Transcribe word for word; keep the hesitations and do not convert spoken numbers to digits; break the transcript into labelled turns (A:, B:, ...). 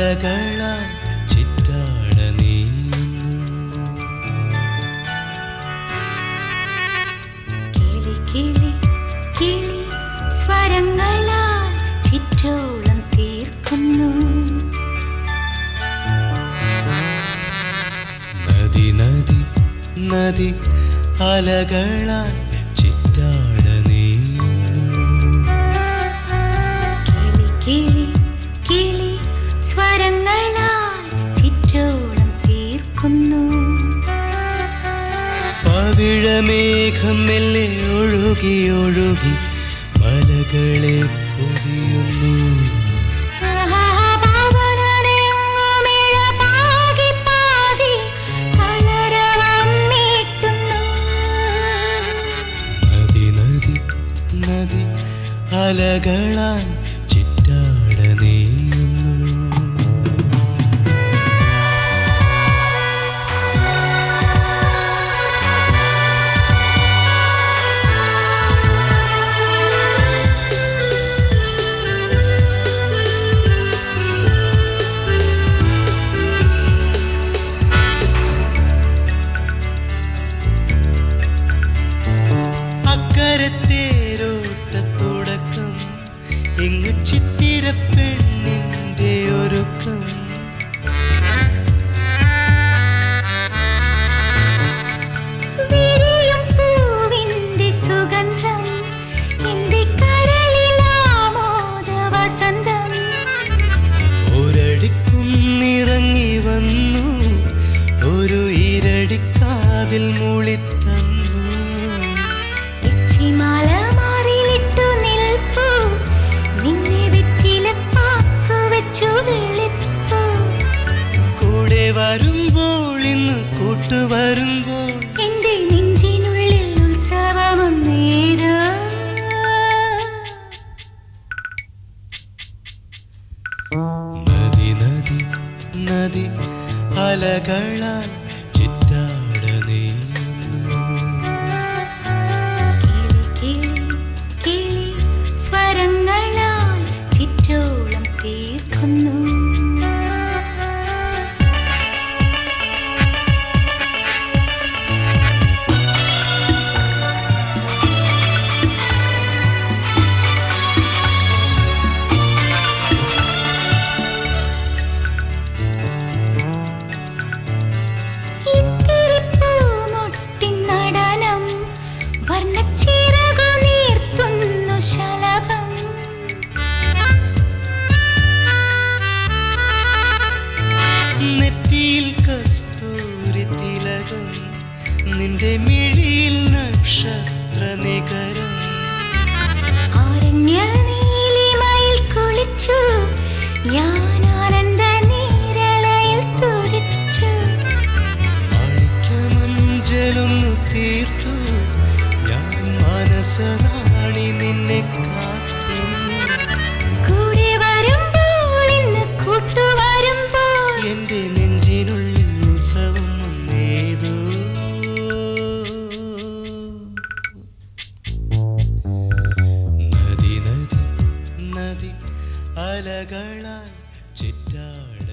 A: അലകളാൽ ചിറ്റാട നീങ്ങുന്നു.
B: കിളി കിളി കിളി സ്വരങ്ങളാൽ ചിറ്റോളം തീർക്കുന്നു.
A: നദി നദി നദി അലകളാൽ ചിറ്റാട നീങ്ങുന്നു.
B: കിളി കിളി സ്വരങ്ങളാൽ ചിറ്റോളം തീർക്കുന്നു.
A: പവിഴമേഘം മെല്ലെ ഒഴുകി ഒഴുകി മലകളെ പൊതിയുന്നു. നദി നദി നദി അലകളാൽ ചിറ്റാട നീങ്ങുന്നു. അക്കരത്തേരോട്ടത്തുടക്കം എങ്ങു ചിത്തിര പെണ്ണിന്റെ ഒരുക്കം.
B: വിരിയും പൂവിന്റെ സുഗന്ധം എന്റെ കരളിലാമോദ വസന്തം.
A: ഒരടിക്കുന്നിറങ്ങി വന്നു ഒരു ഇരടിക്കാതിൽ മൂളിത്തന്നു.
B: ഇച്ചിമാല മാറിലിട്ടു നിൽപ്പു നിന്നെ വെറ്റിലപ്പാക്കു വെച്ചു വിളിപ്പു.
A: കൂടെ വരുമ്പോൾ ഇന്ന് കൂട്ടുവരുമ്പോൾ
B: എന്റെ നെഞ്ചിനുള്ളിൽ ഉത്സവമൊന്നേരോ.
A: നദി നദി നദി അലകളാൽ ചിറ്റാട നീങ്ങുന്നു.
B: കിളി കിളി സ്വരങ്ങളാൽ ചിറ്റോളം തീർക്കുന്നു.
A: നെറ്റിയിൽ കസ്തൂരി തിലകം നിന്റെ മിഴിയിൽ നക്ഷത്ര നികരം.
B: ആരണ്യ നീലിമയിൽ കുളിച്ചു ഞാൻ ആനന്ദ നീരലയിൽ തുടിച്ചു.
A: മാണിക്യമഞ്ചലൊന്നു തീർത്തു ഞാൻ മനസ്സറാണി നിന്നെ കാത്തു.
B: കൂടെ വരുമ്പോൾ ഇന്ന് കൂട്ടുവരുമ്പോൾ
A: എന്റെ നെഞ്ചിനുള്ളിൽ ഉത്സവം വന്നേതോ. നദി നദി നദി അലകളാൽ ചിറ്റാട